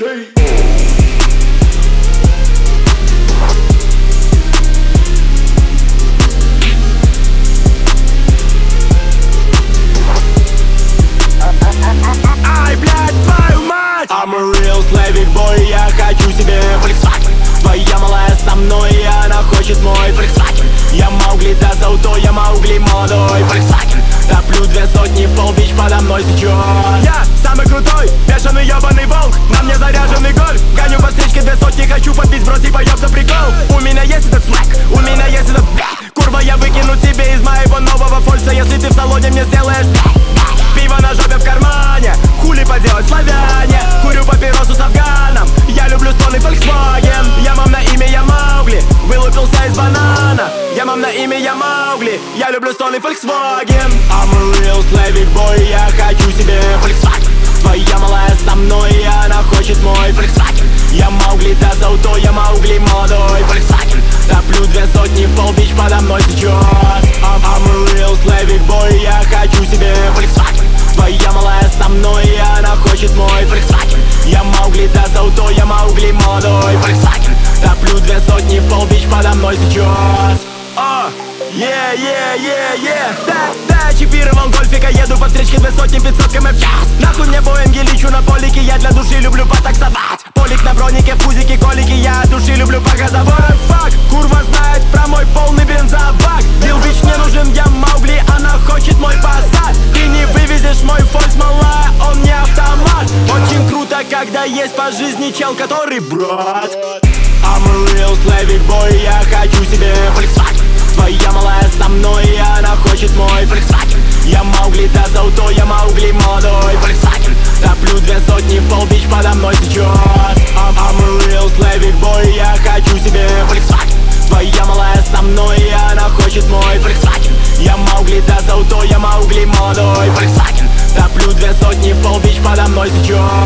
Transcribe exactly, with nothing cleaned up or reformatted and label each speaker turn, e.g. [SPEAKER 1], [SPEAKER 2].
[SPEAKER 1] Ай, блядь, твою мать! I'm a real Slavic boy, я хочу себе Volkswagen. Твоя малая со мной, и она хочет мой Volkswagen. Я Маугли, да за ауто, я Маугли молодой Volkswagen. Топлю две сотни в пол, бич подо мной сейчас. Я самый крутой, бешеный ебаный волк. На мне заряженный гольф. Гоню по встречке две сотни, хочу подбить сброс и поёбся прикол. У меня есть этот слэк, у меня есть этот курва, я выкину тебе из моего нового фольца, если ты в салоне мне сделаешь пиво на жопе в кармане. Хули поделать, славяне. Курю папиросу с афганом. Я люблю стоны Volkswagen. Я мам на имя, я Маугли. Вылупился из банана. Я мам на имя, я Маугли. Я люблю стоны Volkswagen. I'm a real Slavic boy, я хочу себе Volkswagen. Твоя малая со мной, и она хочет мой Volkswagen. Я Маугли, да за ауто, я Маугли молодой Volkswagen. Топлю две сотни в пол, бич подо мной сейчас. I'm, I'm a real Slavic boy, я хочу себе Volkswagen. Твоя малая со мной, и она хочет мой Volkswagen. Я Маугли, да за ауто, я Маугли молодой Volkswagen. Топлю две сотни в пол, бич подо мной сейчас. О, yeah, yeah, yeah, yeah. Да, да, чипировал гольфика, еду по встречке две сотни пятьсот км в час. Нахуй мне Боинги, лечу на полике, я для души люблю потаксовать. Полик на бронике, в пузике колики, я от души люблю погазовать. Фак, курва знает про мой полный бензобак. Бил бич не нужен, я Маугли, она хочет мой посад. Ты не вывезешь мой фольц, малая, он не автомат. Очень круто, когда есть по жизни чел, который брат. I'm a real Slavic boy, я хочу себе Volkswagen. Твоя малая со мной, и она хочет мой Volkswagen. Я Маугли, да за ауто, я Маугли молодой Volkswagen. Топлю две сотни в пол, бич подо мной сейчас. I'm, I'm a real Slavic boy, я хочу себе Volkswagen. Твоя малая со мной, и она хочет мой Volkswagen. Я Маугли, да за ауто, я Маугли молодой Volkswagen. Топлю две сотни в пол, бич подо мной сейчас.